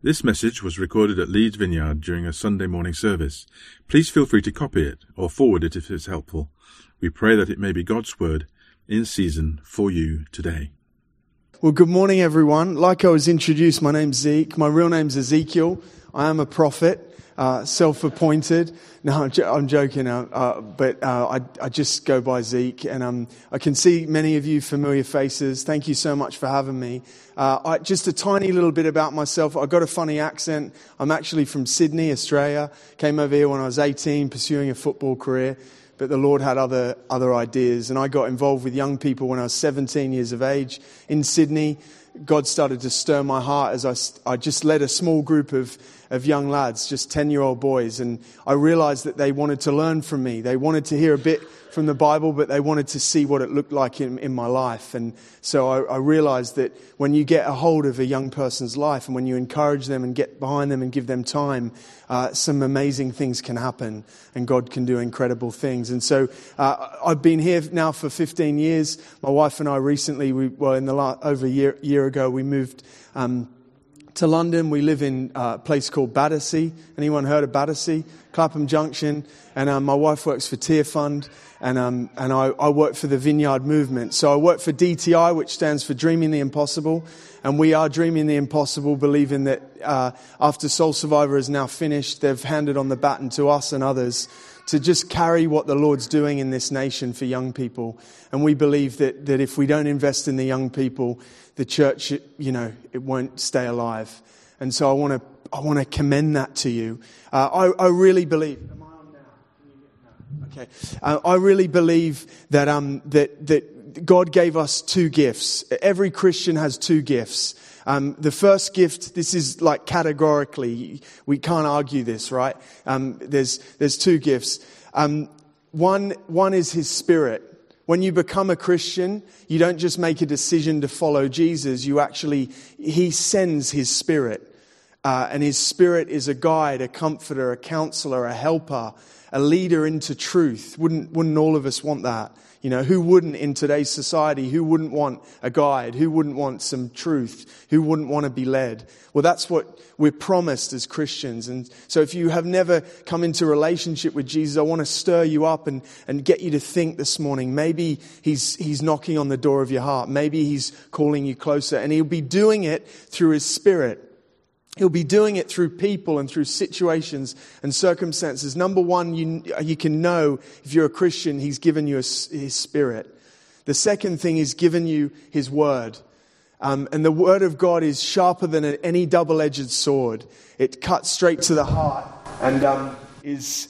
This message was recorded at Leeds Vineyard during a Sunday morning service. Please feel free to copy it or forward it if it's helpful. We pray that it may be God's word in season for you today. Well, good morning, everyone. Like I was introduced, my name's Zeke. My real name's Ezekiel. I am a prophet, self-appointed. No, I'm joking, but I just go by Zeke. And I can see many of you familiar faces. Thank you so much for having me. Just a tiny little bit about myself. I've got a funny accent. I'm actually from Sydney, Australia. Came over here when I was 18, pursuing a football career. But the Lord had other ideas. And I got involved with young people when I was 17 years of age in Sydney. God started to stir my heart as I just led a small group of young lads, just 10-year-old boys. And I realized that they wanted to learn from me. They wanted to hear a bit from the Bible, but they wanted to see what it looked like in my life. And so I realized that when you get a hold of a young person's life and when you encourage them and get behind them and give them time, some amazing things can happen and God can do incredible things. And so I've been here now for 15 years. My wife and I recently, over a year ago, we moved to London. We live in a place called Battersea. Anyone heard of Battersea? Clapham Junction. And my wife works for Tear Fund. And I work for the Vineyard Movement. So I work for DTI, which stands for Dreaming the Impossible. And we are dreaming the impossible, believing that after Soul Survivor is now finished, they've handed on the baton to us and others to just carry what the Lord's doing in this nation for young people. And we believe that if we don't invest in the young people, the church, it won't stay alive. And so I want to commend that to you. I really believe. Am I on now? Okay. I really believe that that God gave us two gifts. Every Christian has two gifts. The first gift, this is like categorically, we can't argue this, right? There's two gifts. One is His Spirit. When you become a Christian, you don't just make a decision to follow Jesus. He sends His Spirit. And His Spirit is a guide, a comforter, a counselor, a helper, a leader into truth. Wouldn't all of us want that? Who wouldn't in today's society? Who wouldn't want a guide? Who wouldn't want some truth? Who wouldn't want to be led? Well, that's what we're promised as Christians. And so if you have never come into a relationship with Jesus, I want to stir you up and get you to think this morning. Maybe He's knocking on the door of your heart. Maybe He's calling you closer. And He'll be doing it through His Spirit. He'll be doing it through people and through situations and circumstances. Number one, you can know if you're a Christian, He's given you His Spirit. The second thing, He's given you His Word. And the Word of God is sharper than any double-edged sword. It cuts straight to the heart and is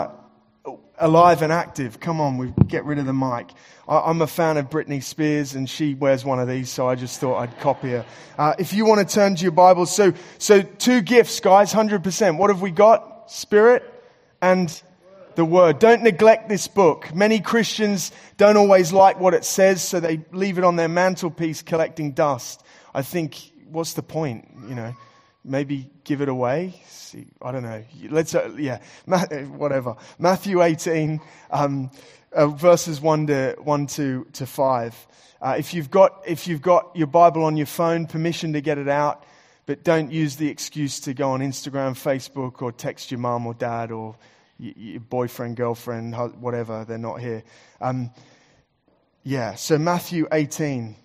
alive and active. Come on, we get rid of the mic. I'm a fan of Britney Spears, and she wears one of these, so I just thought I'd copy her. If you want to turn to your Bibles, so two gifts, guys, 100%. What have we got? Spirit and the Word. Don't neglect this book. Many Christians don't always like what it says, so they leave it on their mantelpiece collecting dust. I think, what's the point? Maybe give it away. See, I don't know. Whatever. Matthew 18. Verses 1 to 5. If you've got your Bible on your phone, permission to get it out, but don't use the excuse to go on Instagram, Facebook, or text your mum or dad or your boyfriend, girlfriend, whatever. They're not here. So Matthew 18.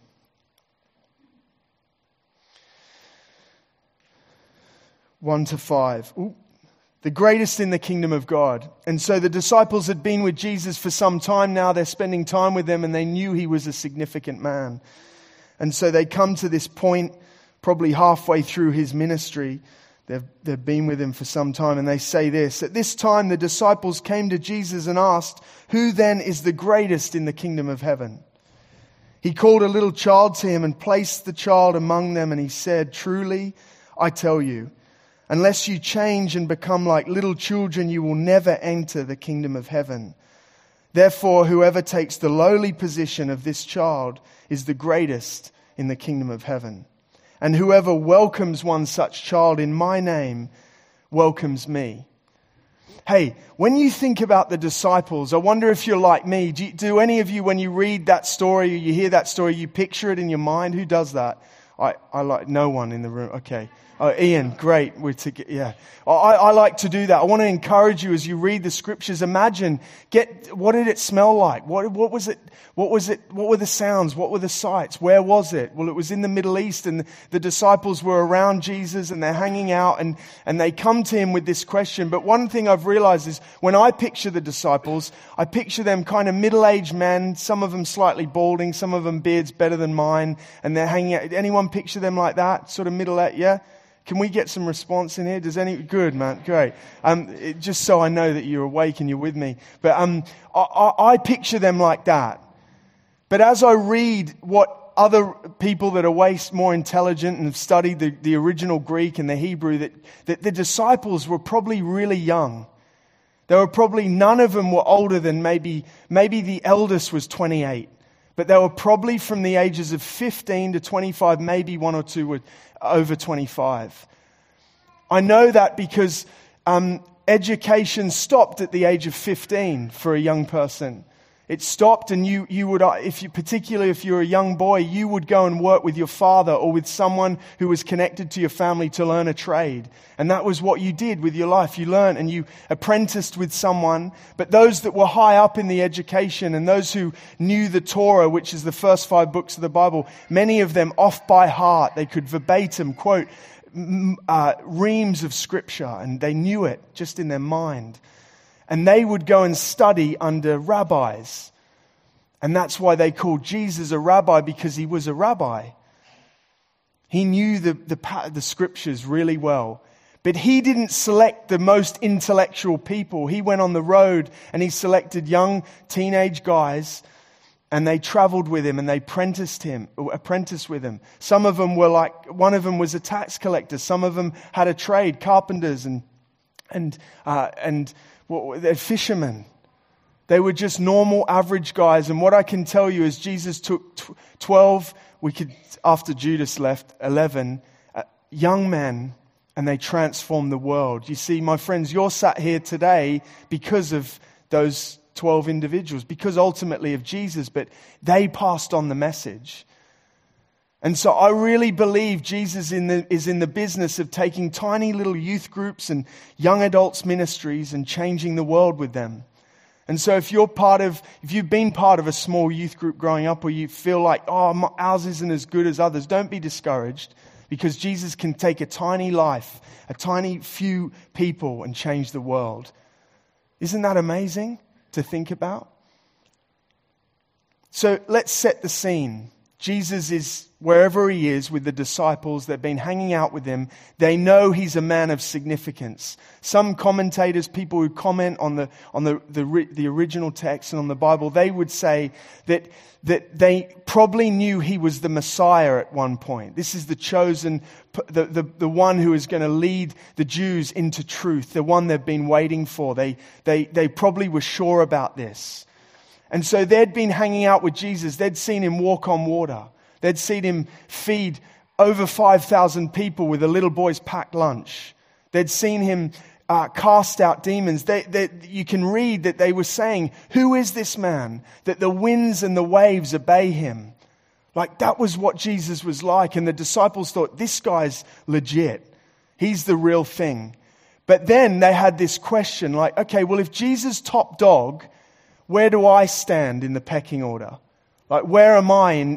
One to 5. Ooh. The greatest in the kingdom of God. And so the disciples had been with Jesus for some time now. They're spending time with Him and they knew He was a significant man. And so they come to this point, probably halfway through His ministry. They've been with Him for some time and they say this. At this time the disciples came to Jesus and asked, "Who then is the greatest in the kingdom of heaven?" He called a little child to Him and placed the child among them and He said, "Truly, I tell you, unless you change and become like little children, you will never enter the kingdom of heaven. Therefore, whoever takes the lowly position of this child is the greatest in the kingdom of heaven. And whoever welcomes one such child in my name welcomes me." Hey, when you think about the disciples, I wonder if you're like me. Do any of you, when you read that story, or you hear that story, you picture it in your mind? Who does that? I like no one in the room. Okay. Oh, Ian, great. We're together. Yeah. I like to do that. I want to encourage you as you read the scriptures. Imagine, what did it smell like? What was it? What was it? What were the sounds? What were the sights? Where was it? Well, it was in the Middle East, and the disciples were around Jesus and they're hanging out and they come to him with this question. But one thing I've realized is when I picture the disciples, I picture them kind of middle-aged men, some of them slightly balding, some of them beards better than mine, and they're hanging out. Anyone picture them like that? Sort of middle-aged, yeah? Can we get some response in here? Good, man, great. Just so I know that you're awake and you're with me. But I picture them like that. But as I read what other people that are way more intelligent and have studied the original Greek and the Hebrew, that the disciples were probably really young. They were probably, none of them were older than maybe the eldest was 28. But they were probably from the ages of 15 to 25, maybe one or two were over 25. I know that because education stopped at the age of 15 for a young person. It stopped, and you would, particularly if you're a young boy, you would go and work with your father or with someone who was connected to your family to learn a trade. And that was what you did with your life. You learned and you apprenticed with someone. But those that were high up in the education and those who knew the Torah, which is the first 5 books of the Bible, many of them off by heart. They could verbatim quote reams of scripture, and they knew it just in their mind. And they would go and study under rabbis. And that's why they called Jesus a rabbi, because he was a rabbi. He knew the scriptures really well. But he didn't select the most intellectual people. He went on the road and he selected young teenage guys, and they traveled with him and they apprenticed with him. Some of them were like, one of them was a tax collector. Some of them had a trade, carpenters and they're fishermen. They were just normal, average guys. And what I can tell you is Jesus took 12, after Judas left, 11 young men, and they transformed the world. You see, my friends, you're sat here today because of those 12 individuals, because ultimately of Jesus, but they passed on the message. And so I really believe Jesus is in the business of taking tiny little youth groups and young adults ministries and changing the world with them. And so if you've been part of a small youth group growing up, or you feel like, ours isn't as good as others, don't be discouraged, because Jesus can take a tiny life, a tiny few people, and change the world. Isn't that amazing to think about? So let's set the scene. Jesus is wherever he is with the disciples. They've been hanging out with him. They know he's a man of significance. Some commentators, people who comment on the original text and on the Bible, they would say that they probably knew he was the Messiah at one point. This is the chosen, the one who is going to lead the Jews into truth, the one they've been waiting for. They probably were sure about this. And so they'd been hanging out with Jesus. They'd seen him walk on water. They'd seen him feed over 5,000 people with a little boy's packed lunch. They'd seen him cast out demons. You can read that they were saying, "Who is this man that the winds and the waves obey him?" Like, that was what Jesus was like. And the disciples thought, this guy's legit. He's the real thing. But then they had this question like, okay, well, if Jesus top dog, where do I stand in the pecking order? Like, where am I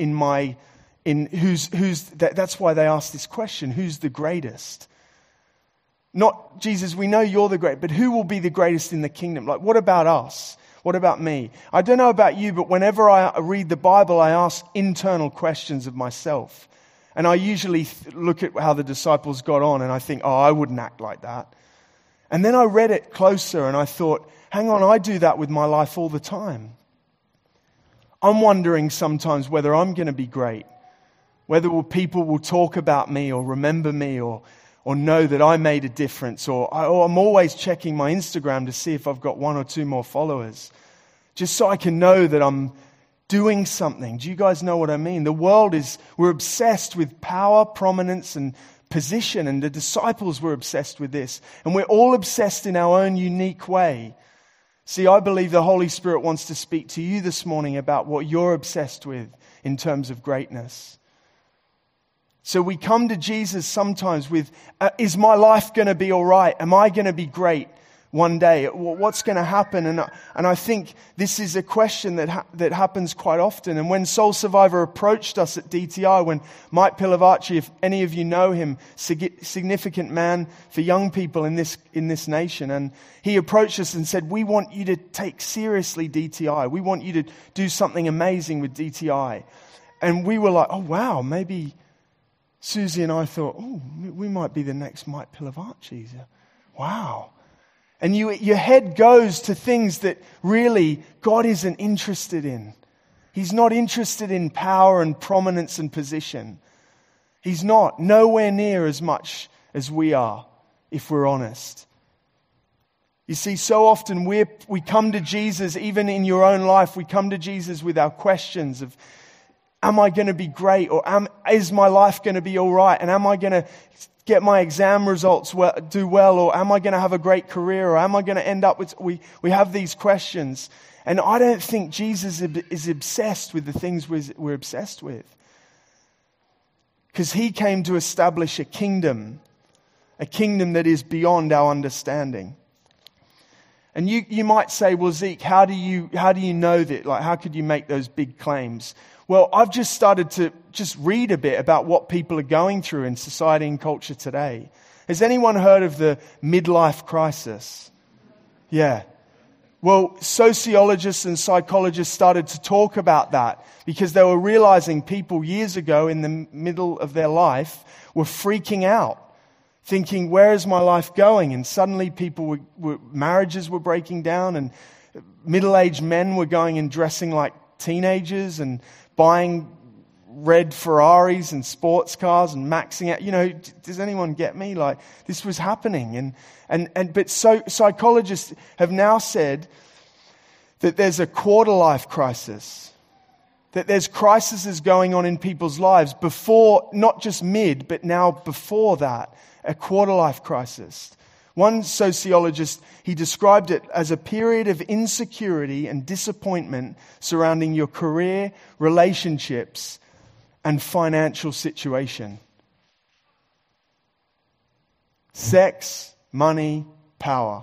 that's why they asked this question, who's the greatest? Not, Jesus, we know you're the great, but who will be the greatest in the kingdom? Like, what about us? What about me? I don't know about you, but whenever I read the Bible, I ask internal questions of myself. And I usually look at how the disciples got on and I think, I wouldn't act like that. And then I read it closer and I thought, hang on, I do that with my life all the time. I'm wondering sometimes whether I'm going to be great, whether people will talk about me or remember me or know that I made a difference, or I'm always checking my Instagram to see if I've got 1 or 2 more followers, just so I can know that I'm doing something. Do you guys know what I mean? The world we're obsessed with power, prominence, and position, and the disciples were obsessed with this, and we're all obsessed in our own unique way. See, I believe the Holy Spirit wants to speak to you this morning about what you're obsessed with in terms of greatness. So we come to Jesus sometimes with, is my life going to be all right? Am I going to be great one day? What's going to happen? And I think this is a question that happens quite often. And when Soul Survivor approached us at DTI, when Mike Pilavachi, if any of you know him, significant man for young people in this nation, and he approached us and said, we want you to take seriously DTI. We want you to do something amazing with DTI. And we were like, oh wow, maybe Susie and I thought, oh, we might be the next Mike Pilavachi. Wow. And your head goes to things that really God isn't interested in. He's not interested in power and prominence and position. He's not. Nowhere near as much as we are, if we're honest. You see, so often we come to Jesus, even in your own life, we come to Jesus with our questions of, am I going to be great? Or is my life going to be all right? And am I going to get my exam results do well? Or am I going to have a great career? Or am I going to end up with... We have these questions. And I don't think Jesus is obsessed with the things we're obsessed with. Because he came to establish a kingdom that is beyond our understanding. And you might say, well, Zeke, how do you know that? Like, how could you make those big claims? Well, I've just started to just read a bit about what people are going through in society and culture today. Has anyone heard of the midlife crisis? Yeah. Well, sociologists and psychologists started to talk about that because they were realizing people years ago in the middle of their life were freaking out, thinking, where is my life going? And suddenly marriages were breaking down, and middle-aged men were going and dressing like teenagers and buying red Ferraris and sports cars and maxing out. Does anyone get me? Like, this was happening. But psychologists have now said that there's a quarter life crisis. That there's crises going on in people's lives before, not just mid, but now before that, a quarter life crisis. One sociologist, he described it as a period of insecurity and disappointment surrounding your career, relationships, and financial situation. Sex, money, power.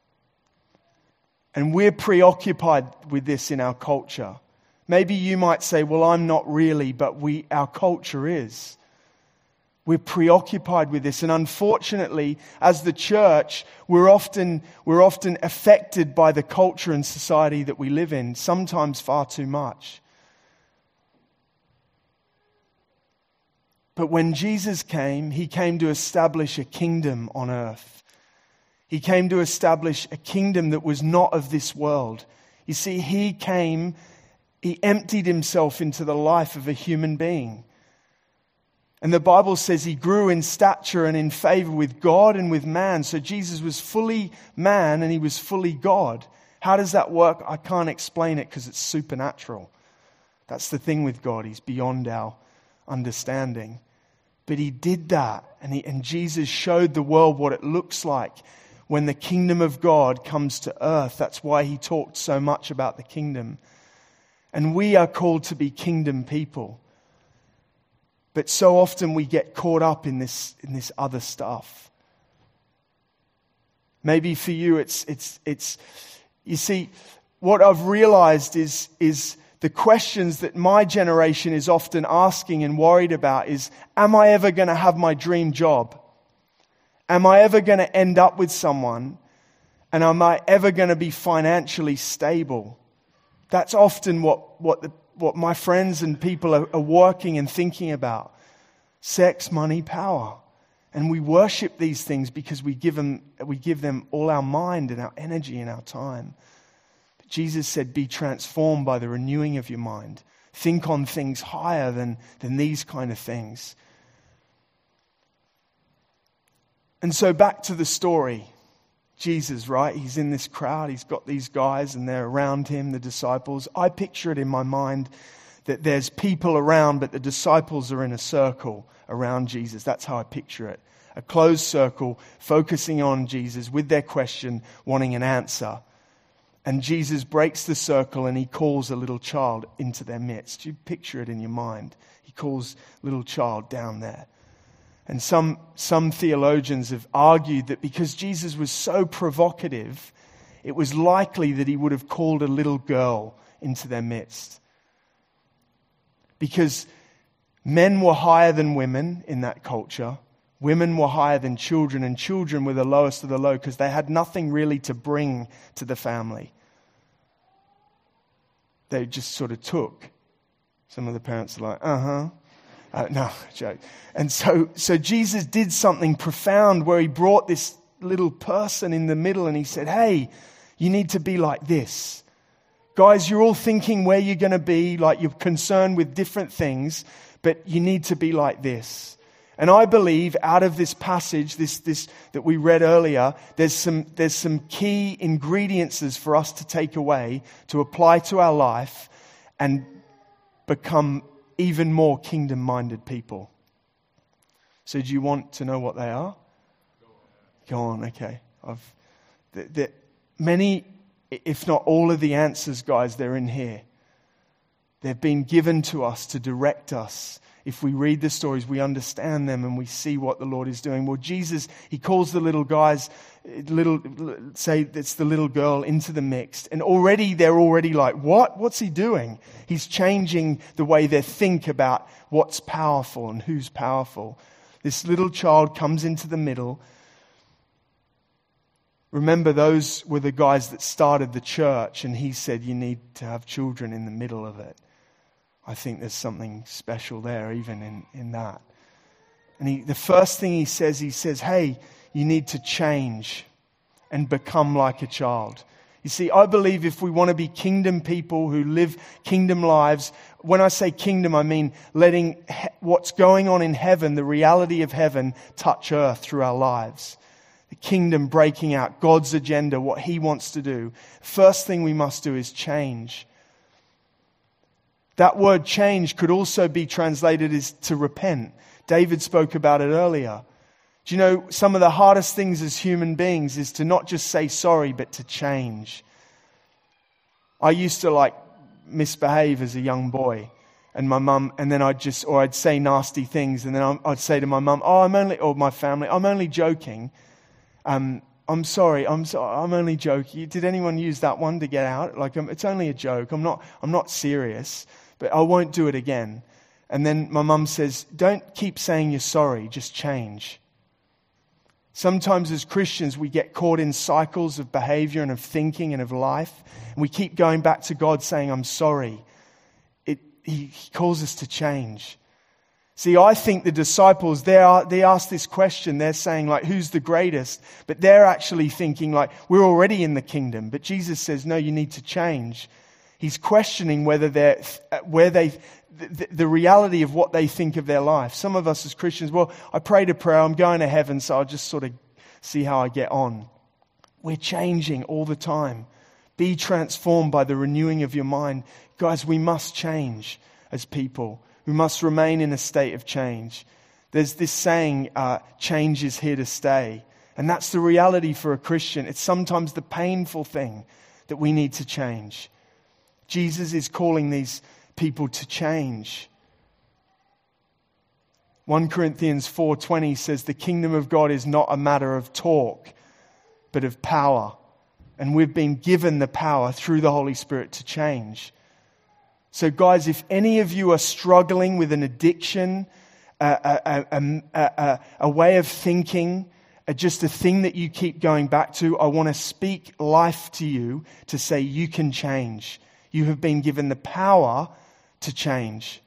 And we're preoccupied with this in our culture. Maybe you might say, well, I'm not really, but our culture is. We're preoccupied with this. And unfortunately, as the church, we're often affected by the culture and society that we live in, sometimes far too much. But when Jesus came, he came to establish a kingdom on earth. He came to establish a kingdom that was not of this world. You see, he emptied himself into the life of a human being. And the Bible says he grew in stature and in favor with God and with man. So Jesus was fully man and he was fully God. How does that work? I can't explain it because it's supernatural. That's the thing with God. He's beyond our understanding. But he did that. And Jesus showed the world what it looks like when the kingdom of God comes to earth. That's why he talked so much about the kingdom. And we are called to be kingdom people. But so often we get caught up in this other stuff. Maybe for you it's you see, what I've realized is the questions that my generation is often asking and worried about is, am I ever going to have my dream job? Am I ever going to end up with someone? And am I ever going to be financially stable? That's often what my friends and people are working and thinking about. Sex, money, power. And we worship these things because we give them all our mind and our energy and our time. But Jesus said, be transformed by the renewing of your mind. Think on things higher than these kind of things. And so back to the story. Jesus, right? He's in this crowd. He's got these guys and they're around him, the disciples. I picture it in my mind that there's people around, but the disciples are in a circle around Jesus. That's how I picture it. A closed circle focusing on Jesus with their question, wanting an answer. And Jesus breaks the circle and he calls a little child into their midst. You picture it in your mind. He calls little child down there. And some theologians have argued that because Jesus was so provocative, it was likely that he would have called a little girl into their midst. Because men were higher than women in that culture. Women were higher than children, and children were the lowest of the low because they had nothing really to bring to the family. They just sort of took. Some of the parents are like, no, joke. And so Jesus did something profound where he brought this little person in the middle and he said, hey, you need to be like this. Guys, you're all thinking where you're going to be, like you're concerned with different things, but you need to be like this. And I believe out of this passage, this that we read earlier, there's some key ingredients for us to take away, to apply to our life and become even more kingdom-minded people. So do you want to know what they are? Go on, okay. Many, if not all of the answers, guys, they're in here. They've been given to us to direct us. If we read the stories, we understand them and we see what the Lord is doing. Well, Jesus, he calls the little guys, say it's the little girl, into the mix. And they're already like, what? What's he doing? He's changing the way they think about what's powerful and who's powerful. This little child comes into the middle. Remember, those were the guys that started the church, and he said you need to have children in the middle of it. I think there's something special there, even in that. And the first thing he says, hey, you need to change and become like a child. You see, I believe if we want to be kingdom people who live kingdom lives, when I say kingdom, I mean letting what's going on in heaven, the reality of heaven, touch earth through our lives. The kingdom breaking out, God's agenda, what he wants to do. First thing we must do is change. That word change could also be translated as to repent. David spoke about it earlier. Do you know, some of the hardest things as human beings is to not just say sorry, but to change. I used to misbehave as a young boy. And my mum, and then I'd say nasty things. And then I'd say to my mum, or my family, I'm only joking. I'm sorry, I'm only joking. Did anyone use that one to get out? It's only a joke. I'm not serious. But I won't do it again. And then my mum says, don't keep saying you're sorry, just change. Sometimes as Christians, we get caught in cycles of behavior and of thinking and of life. And we keep going back to God saying, I'm sorry. He calls us to change. See, I think the disciples, they ask this question. They're saying, who's the greatest? But they're actually thinking, we're already in the kingdom. But Jesus says, no, you need to change. He's questioning whether the reality of what they think of their life. Some of us as Christians, well, I prayed a prayer, I'm going to heaven, so I'll just sort of see how I get on. We're changing all the time. Be transformed by the renewing of your mind. Guys, we must change as people. We must remain in a state of change. There's this saying, change is here to stay. And that's the reality for a Christian. It's sometimes the painful thing that we need to change. Jesus is calling these people to change. 1 Corinthians 4:20 says the kingdom of God is not a matter of talk, but of power. And we've been given the power through the Holy Spirit to change. So guys, if any of you are struggling with an addiction, a way of thinking, just a thing that you keep going back to, I want to speak life to you to say you can change. You have been given the power to change.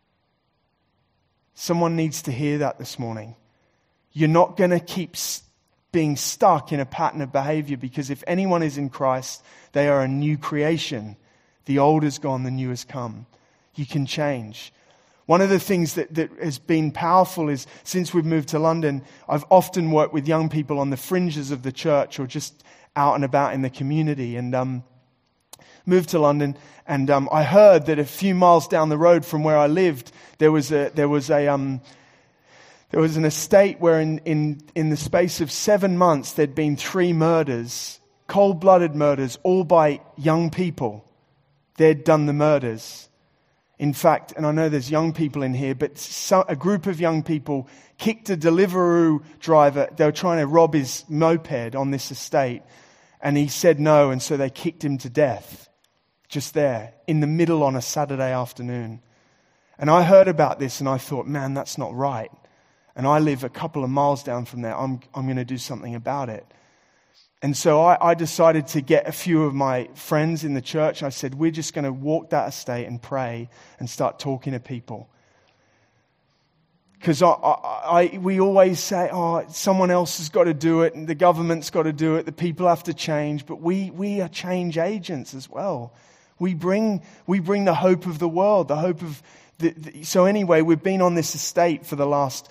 Someone needs to hear that this morning. You're not going to keep being stuck in a pattern of behavior, because if anyone is in Christ, they are a new creation. The old is gone, the new has come. You can change. One of the things that has been powerful is, since we've moved to London, I've often worked with young people on the fringes of the church or just out and about in the community. And moved to London, and I heard that a few miles down the road from where I lived, there was an estate where in the space of 7 months there'd been 3 murders, cold-blooded murders, all by young people. They'd done the murders. In fact, and I know there's young people in here, but a group of young people kicked a Deliveroo driver. They were trying to rob his moped on this estate, and he said no, and so they kicked him to death just there in the middle on a Saturday afternoon. And I heard about this and I thought, man, that's not right. And I live a couple of miles down from there. I'm going to do something about it. And so I decided to get a few of my friends in the church. I said, we're just going to walk that estate and pray and start talking to people. Because we always say, someone else has got to do it and the government's got to do it. The people have to change. But we are change agents as well. We bring the hope of the world, the hope of... So anyway, we've been on this estate for the last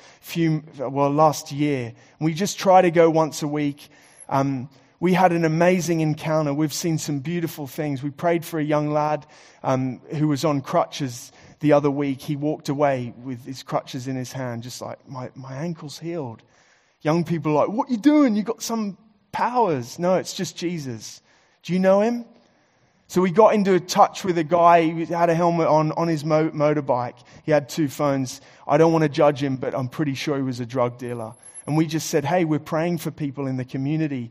year. We just try to go once a week. We had an amazing encounter. We've seen some beautiful things. We prayed for a young lad who was on crutches the other week. He walked away with his crutches in his hand, just like, my ankle's healed. Young people are like, what are you doing? You got some powers. No, it's just Jesus. Do you know him? So we got into touch with a guy who had a helmet on his motorbike. He had 2 phones. I don't want to judge him, but I'm pretty sure he was a drug dealer. And we just said, hey, we're praying for people in the community.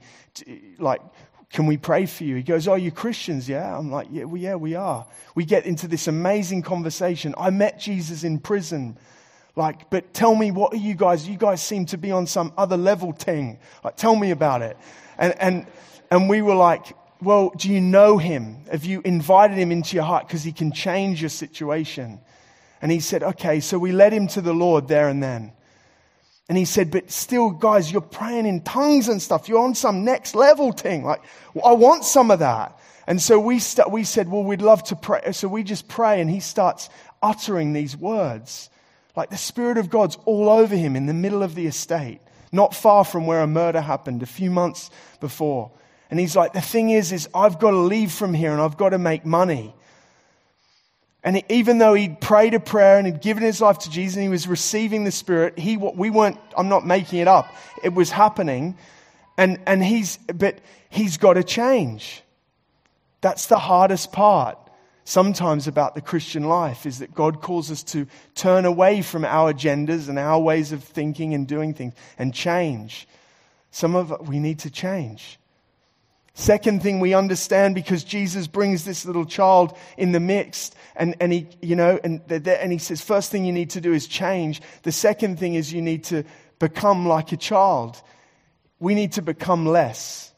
Can we pray for you? He goes, oh, you Christians, yeah? I'm like, yeah, we are. We get into this amazing conversation. I met Jesus in prison. But tell me, what are you guys? You guys seem to be on some other level thing. Tell me about it. And we were like, well, do you know him? Have you invited him into your heart? Because he can change your situation. And he said, okay, so we led him to the Lord there and then. And he said, but still, guys, you're praying in tongues and stuff. You're on some next level thing. I want some of that. And so we said, well, we'd love to pray. So we just pray, and he starts uttering these words. Like the Spirit of God's all over him in the middle of the estate, not far from where a murder happened a few months before. And he's like, the thing is I've got to leave from here and I've got to make money. And even though he'd prayed a prayer and he'd given his life to Jesus and he was receiving the Spirit, I'm not making it up. It was happening. But he's got to change. That's the hardest part sometimes about the Christian life, is that God calls us to turn away from our agendas and our ways of thinking and doing things and change. We need to change. Second thing we understand, because Jesus brings this little child in the mix, and he says, first thing you need to do is change. The second thing is you need to become like a child. We need to become less.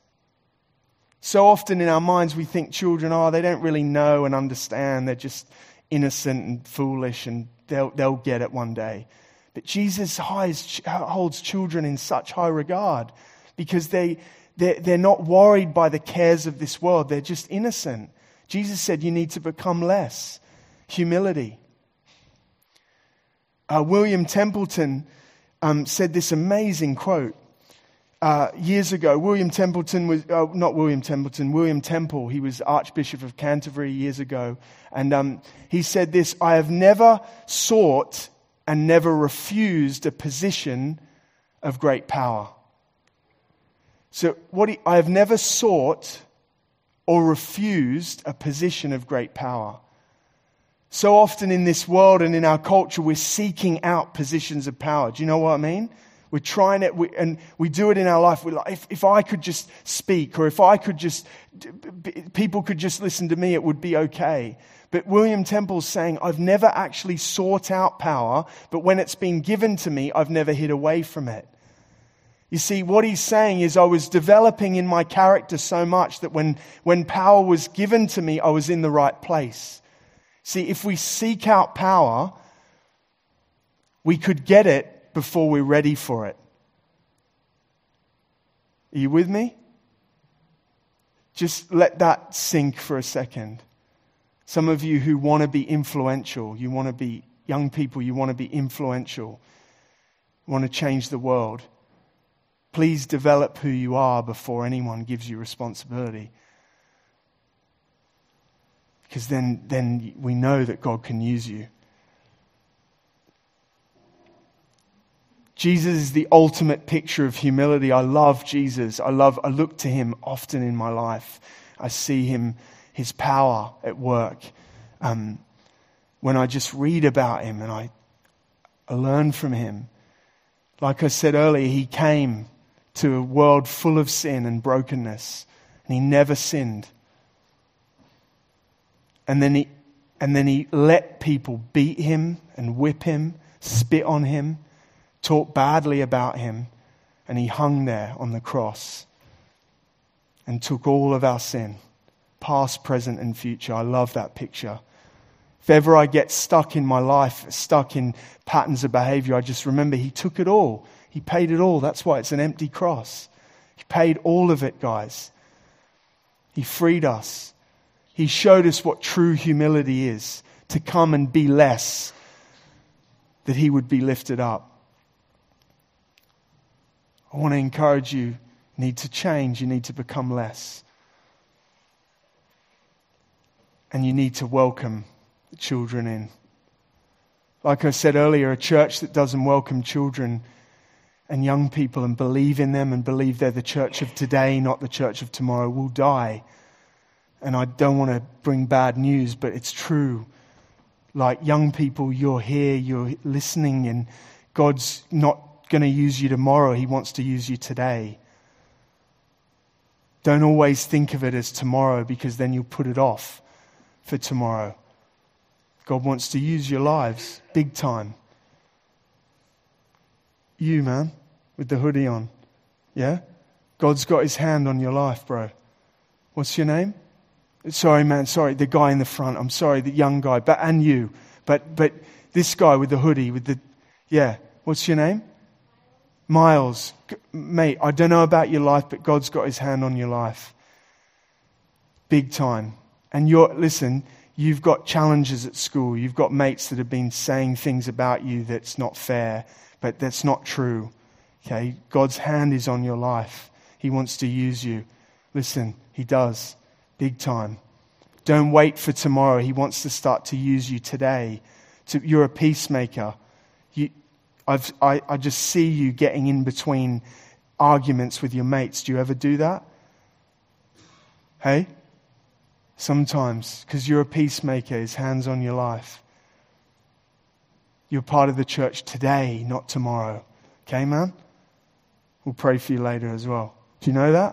So often in our minds we think children, they don't really know and understand. They're just innocent and foolish, and they'll get it one day. But Jesus holds children in such high regard because they're not worried by the cares of this world. They're just innocent. Jesus said you need to become less. Humility. William Templeton said this amazing quote years ago. William Temple. He was Archbishop of Canterbury years ago. And he said this: I have never sought and never refused a position of great power. So I have never sought or refused a position of great power. So often in this world and in our culture, we're seeking out positions of power. Do you know what I mean? We're trying it, and we do it in our life. We're like, if I could just speak, or if people could just listen to me, it would be okay. But William Temple's saying, I've never actually sought out power, but when it's been given to me, I've never hid away from it. You see, what he's saying is I was developing in my character so much that when power was given to me, I was in the right place. See, if we seek out power, we could get it before we're ready for it. Are you with me? Just let that sink for a second. Some of you who want to be influential, you want to be young people, you want to be influential, want to change the world. Please develop who you are before anyone gives you responsibility. Because then we know that God can use you. Jesus is the ultimate picture of humility. I love Jesus. I look to him often in my life. I see him, his power at work. when I just read about him and I learn from him. Like I said earlier, he came to a world full of sin and brokenness, and he never sinned. And then he let people beat him and whip him, spit on him, talk badly about him, and he hung there on the cross and took all of our sin, past, present, and future. I love that picture. If ever I get stuck in my life, stuck in patterns of behavior, I just remember he took it all. He paid it all. That's why it's an empty cross. He paid all of it, guys. He freed us. He showed us what true humility is, to come and be less, that he would be lifted up. I want to encourage you, need to change, you need to become less. And you need to welcome the children in. Like I said earlier, a church that doesn't welcome children and young people and believe in them and believe they're the church of today, not the church of tomorrow, will die. And I don't want to bring bad news, but it's true. Like young people, you're here, you're listening, and God's not going to use you tomorrow. He wants to use you today. Don't always think of it as tomorrow, because then you'll put it off for tomorrow. God wants to use your lives big time. You, man, with the hoodie on. Yeah? God's got his hand on your life, bro. What's your name? Sorry, man. Sorry, the guy in the front. I'm sorry, the young guy. And you. But this guy with the hoodie, yeah. What's your name? Miles. Mate, I don't know about your life, but God's got his hand on your life. Big time. And listen, you've got challenges at school. You've got mates that have been saying things about you that's not fair, but that's not true. Okay? God's hand is on your life. He wants to use you. Listen, he does. Big time. Don't wait for tomorrow. He wants to start to use you today. You're a peacemaker. I just see you getting in between arguments with your mates. Do you ever do that? Hey? Sometimes, because you're a peacemaker. His hand's on your life. You're part of the church today, not tomorrow. Okay, man? We'll pray for you later as well. Do you know that?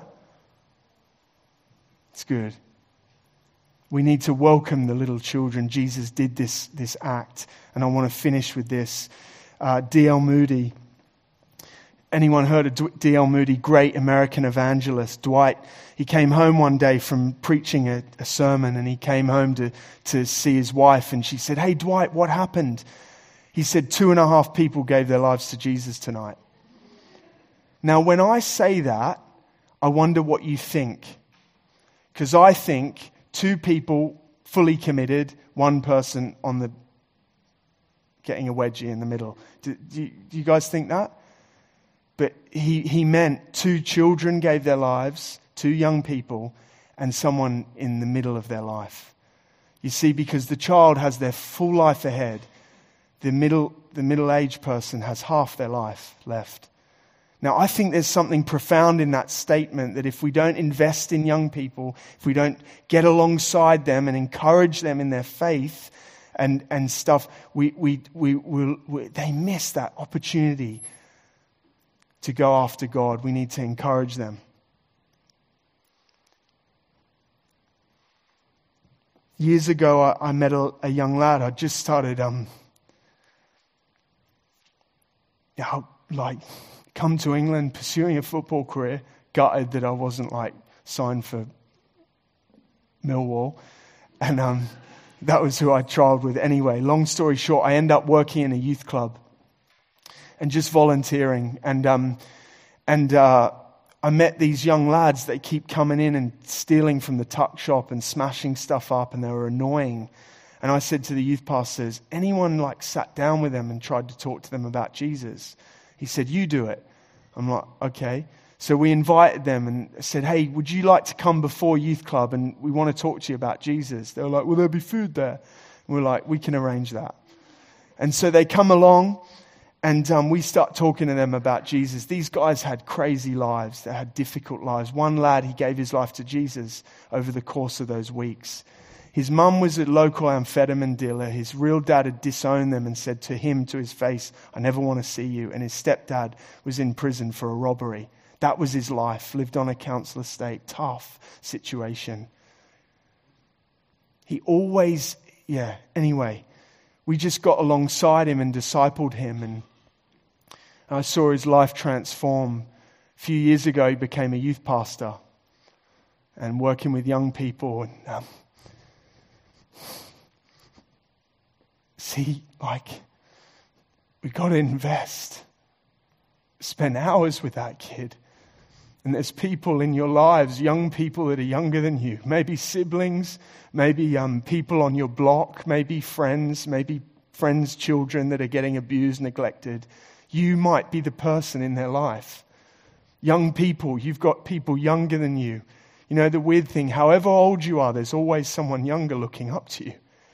It's good. We need to welcome the little children. Jesus did this act. And I want to finish with this. D.L. Moody. Anyone heard of D.L. Moody? Great American evangelist. Dwight, he came home one day from preaching a sermon, and he came home to see his wife, and she said, "Hey, Dwight, what happened?" He said, 2.5 people gave their lives to Jesus tonight. Now, when I say that, I wonder what you think. Because I think 2 people fully committed, 1 person on the getting a wedgie in the middle. Do you guys think that? But he meant 2 children gave their lives, 2 young people, and someone in the middle of their life. You see, because the child has their full life ahead, the middle-aged person has half their life left. Now, I think there's something profound in that statement, that if we don't invest in young people, if we don't get alongside them and encourage them in their faith and stuff, they miss that opportunity to go after God. We need to encourage them. Years ago, I met a young lad. I just started, come to England, pursuing a football career, gutted that I wasn't signed for Millwall. And that was who I trialled with anyway. Long story short, I end up working in a youth club and just volunteering. And I met these young lads. They keep coming in and stealing from the tuck shop and smashing stuff up, and they were annoying. And I said to the youth pastors, anyone sat down with them and tried to talk to them about Jesus? He said, you do it. I'm like, okay. So we invited them and said, hey, would you like to come before youth club, and we want to talk to you about Jesus? They were like, will there be food there? And we're like, we can arrange that. And so they come along, and we start talking to them about Jesus. These guys had crazy lives. They had difficult lives. One lad, he gave his life to Jesus over the course of those weeks. His mum was a local amphetamine dealer. His real dad had disowned them and said to him, to his face, "I never want to see you." And his stepdad was in prison for a robbery. That was his life. Lived on a council estate. Tough situation. He always, anyway, we just got alongside him and discipled him. And I saw his life transform. A few years ago, he became a youth pastor and working with young people. And we got to invest. Spend hours with that kid. And there's people in your lives, young people that are younger than you, maybe siblings, maybe people on your block, maybe friends' children that are getting abused, neglected. You might be the person in their life. Young people, you've got people younger than you. You know, the weird thing, however old you are, there's always someone younger looking up to you.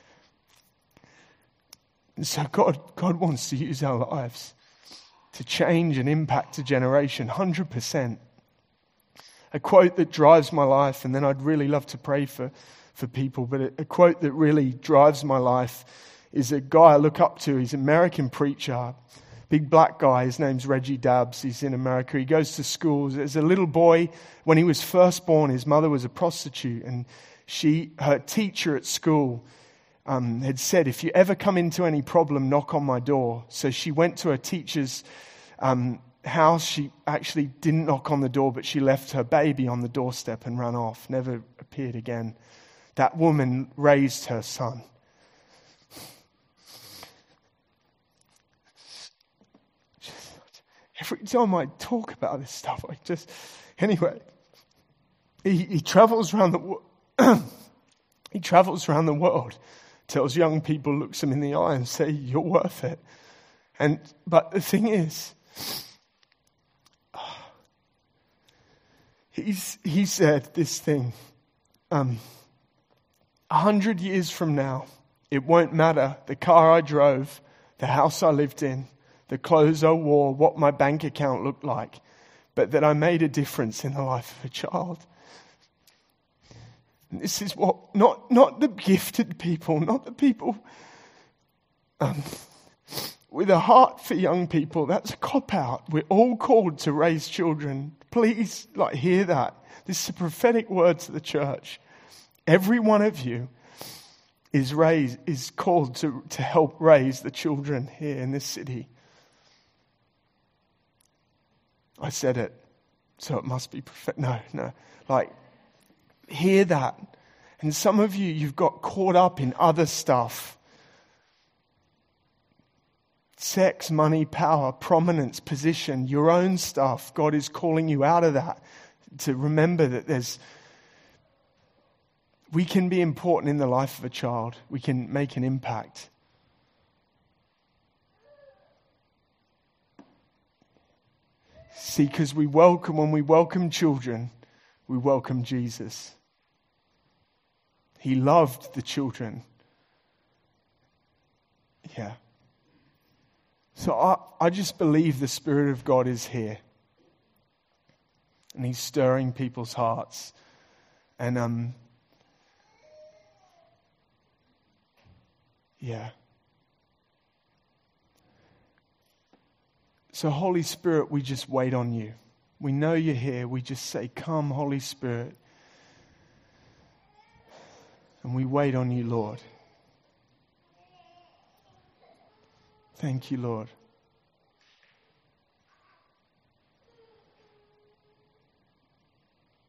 And so God wants to use our lives to change and impact a generation, 100%. A quote that drives my life, and then I'd really love to pray for people, but a quote that really drives my life is a guy I look up to. He's an American preacher, big black guy. His name's Reggie Dabbs. He's in America. He goes to schools. As a little boy, when he was first born, his mother was a prostitute, and her teacher at school had said, "If you ever come into any problem, knock on my door." So she went to her teacher's house. She actually didn't knock on the door, but she left her baby on the doorstep and ran off, never appeared again. That woman raised her son. Every time I talk about this stuff, anyway, he travels around the world. He travels around the world, tells young people, looks them in the eye and say, "You're worth it." But the thing is, he said this thing, 100 years from now, it won't matter the car I drove, the house I lived in, the clothes I wore, what my bank account looked like, but that I made a difference in the life of a child. And this is what, not the gifted people, not the people with a heart for young people. That's a cop-out. We're all called to raise children. Please, hear that. This is a prophetic word to the church. Every one of you is called to help raise the children here in this city. I said it, so it must be prophetic. No. Hear that. And some of you, you've got caught up in other stuff. Sex, money, power, prominence, position, your own stuff. God is calling you out of that to remember that we can be important in the life of a child. We can make an impact. See, because when we welcome children, we welcome Jesus. He loved the children. Yeah. So I just believe the Spirit of God is here. And He's stirring people's hearts. And So Holy Spirit, we just wait on you. We know you're here. We just say, "Come, Holy Spirit." And we wait on you, Lord. Thank you, Lord.